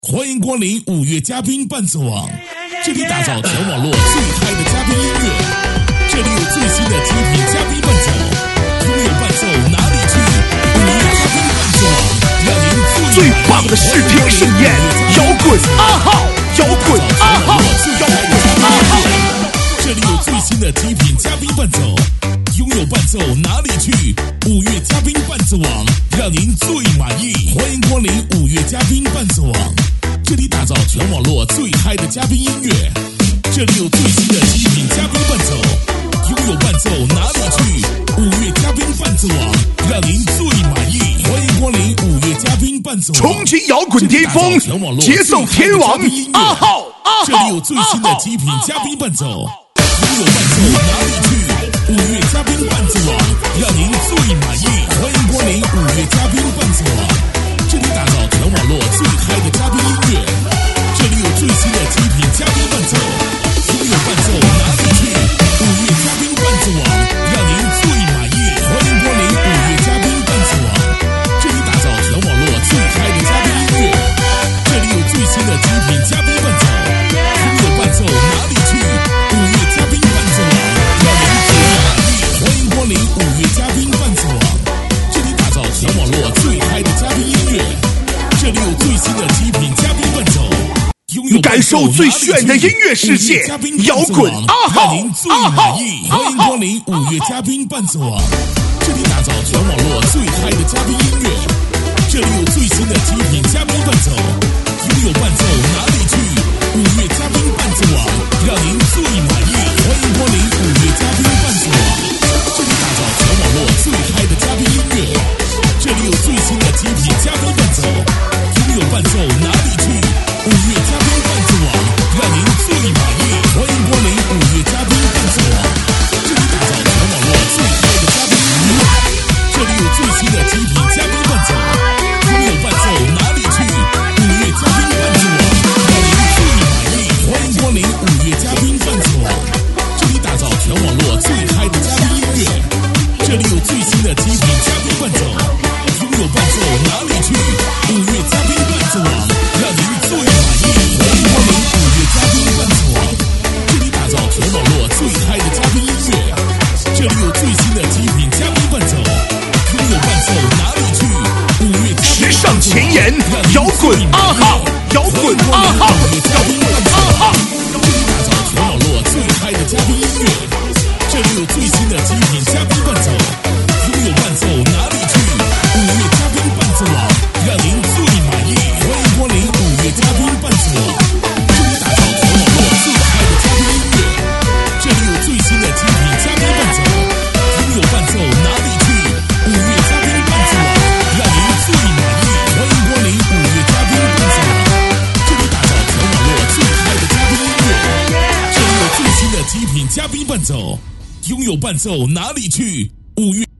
欢迎光临五月嘉宾伴奏网，这里打造全网络最嗨的嘉宾音乐，这里有最新的精品嘉宾伴奏，拥有伴奏哪里去？五月嘉宾伴奏网，让您最棒的视听盛宴，摇滚阿浩，摇滚阿浩，摇滚阿浩， 这里有最新的精品嘉宾伴奏，拥有伴奏哪里去？五月嘉宾伴奏网，让您最满意。欢迎光临五月嘉宾伴奏网，这里打造全网络最嗨的嘉宾音乐，这里有最新的精品嘉宾伴奏，拥有伴奏哪里去？五月嘉宾伴奏网，让您最满意。欢迎光临五月嘉宾伴奏网， 冲击摇滚巅峰，节奏天王阿浩， 这里有最新的极品嘉宾伴奏，拥有伴奏哪里去？五月嘉宾伴奏网，让您最满意。欢迎光临五月嘉宾伴奏网，这里打造全网络最嗨的嘉宾音乐，这里有最新的极品嘉宾伴奏，拥有伴奏哪里去？五月嘉宾伴奏网，让您最满意。欢迎光临五月嘉宾伴奏网，这里打造全网络最嗨的嘉宾音乐，这里有最新的极品嘉宾伴奏，拥有伴奏哪里去？五月嘉宾伴奏网，让您最满意。欢迎光临五月嘉宾伴奏网，这里打造全网络最嗨的嘉宾音乐，这里有最新的极品嘉宾伴奏， 感受最炫的音乐世界，摇滚阿浩， 让您最满意。欢迎光临五月嘉宾伴奏网，这里打造全网络最嗨的嘉宾音乐，这里有最新的极品嘉宾伴奏，拥有伴奏哪里去？五月嘉宾伴奏网，让您最满意。欢迎光临五月嘉宾伴奏网，这里打造全网络最嗨的嘉宾音乐，这里有最新的极品嘉宾伴奏，拥有伴奏哪里去？五月嘉宾伴奏网，让您最满意。欢迎光临五月嘉宾伴奏网，这里打造全网络最嗨的嘉宾音乐，这里有最新的极品嘉宾伴奏，拥有伴奏哪里去？五月嘉宾伴奏网，让您最满意。欢迎光临五月嘉宾伴奏网，这里打造全网络最嗨的嘉宾音乐，这里有最新的极品嘉宾伴奏，拥有伴奏哪里去？五月嘉宾伴奏网，让您最满意。欢迎光临五月嘉宾伴奏网，这里打造全网络最嗨的嘉宾音乐，这里有最新的极品嘉宾伴奏，拥有伴奏哪里去？五月嘉宾时尚前沿，摇滚阿浩，摇滚阿浩，摇滚阿浩， 这里打造全网络最嗨的嘉宾音乐，这里有最新的极品嘉宾伴奏，拥有伴奏哪里去？五月嘉宾伴奏网，让您最满意。欢迎光临五月嘉宾伴奏网，这里打造全网络最嗨的嘉宾音乐，这里有最新的极品嘉宾伴奏，拥有伴奏哪里去？五月嘉宾伴奏网，让您最满意。欢迎光临五月嘉宾伴奏网，这里打造全网络最嗨的嘉宾音乐，这里有最新的极品嘉宾伴奏，拥有伴奏哪里去？五月。